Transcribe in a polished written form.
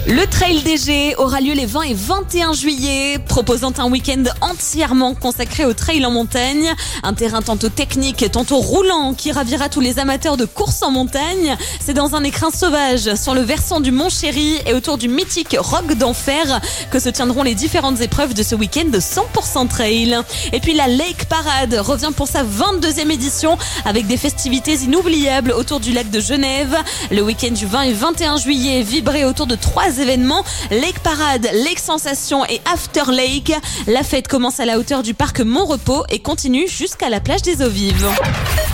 Le Trail DG aura lieu les 20 et 21 juillet, proposant un week-end entièrement consacré au trail en montagne. Un terrain tantôt technique, tantôt roulant, qui ravira tous les amateurs de course en montagne. C'est dans un écrin sauvage, sur le versant du Mont Chéry et autour du mythique Roc d'Enfer, que se tiendront les différentes épreuves de ce week-end de 100% trail. Et puis la Lake Parade revient pour sa 22e édition avec des festivités inoubliables autour du lac de Genève. Le week-end du 20 et 21 juillet vibré autour de 3 événements, Lake Parade, Lake Sensation et After Lake. La fête commence à la hauteur du parc Mont Repos et continue jusqu'à la plage des Eaux Vives.